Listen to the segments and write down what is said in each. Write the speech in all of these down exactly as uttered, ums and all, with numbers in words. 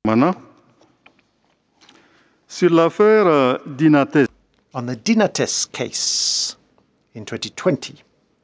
Mana. Sur l'affaire euh, Dinates. On the Dinates case in twenty twenty.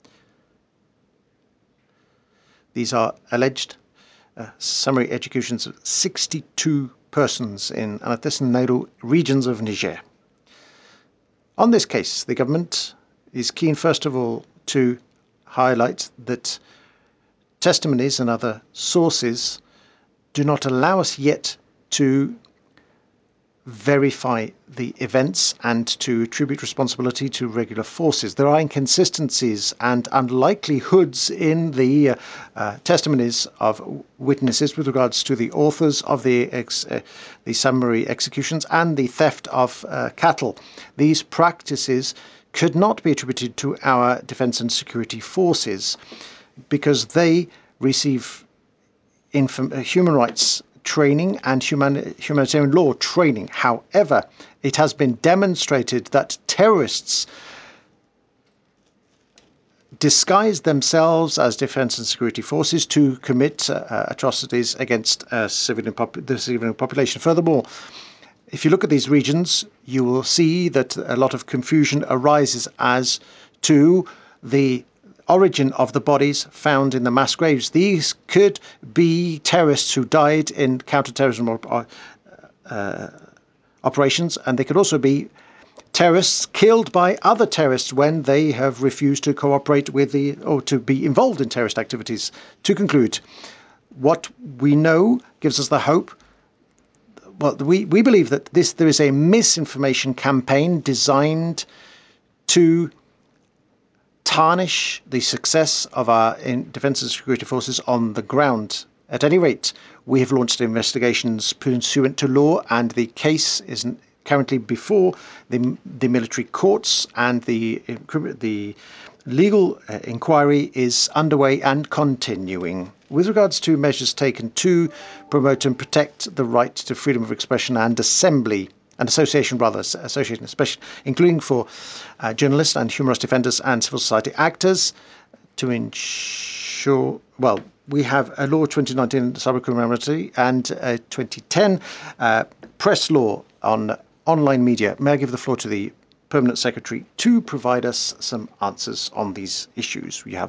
These are alleged uh, summary executions of sixty-two persons in Anates and Nauru regions of Niger. On this case, the government is keen, first of all, to highlight that testimonies and other sources do not allow us yet to verify the events and to attribute responsibility to regular forces. There are inconsistencies and unlikelihoods in the uh, uh, testimonies of witnesses with regards to the authors of the, ex uh, the summary executions and the theft of uh, cattle. These practices could not be attributed to our defense and security forces because they receive human rights training and human, humanitarian law training. However, it has been demonstrated that terrorists disguise themselves as defense and security forces to commit uh, atrocities against uh, civilian pop the civilian population. Furthermore, if you look at these regions, you will see that a lot of confusion arises as to the origin of the bodies found in the mass graves. These could be terrorists who died in counterterrorism uh, uh, operations, and they could also be terrorists killed by other terrorists when they have refused to cooperate with the or to be involved in terrorist activities. To conclude, what we know gives us the hope. Well, we, we believe that this there is a misinformation campaign designed to tarnish the success of our defence and security forces on the ground. At any rate, we have launched investigations pursuant to law, and the case is currently before the, the military courts, and the, the legal uh, inquiry is underway and continuing. With regards to measures taken to promote and protect the right to freedom of expression and assembly, and association rather, association especially, including for uh, journalists and human rights defenders and civil society actors, to ensure, well, we have a law twenty nineteen cybercriminality and a twenty ten uh, press law on online media. May I give the floor to the Permanent Secretary to provide us some answers on these issues? We have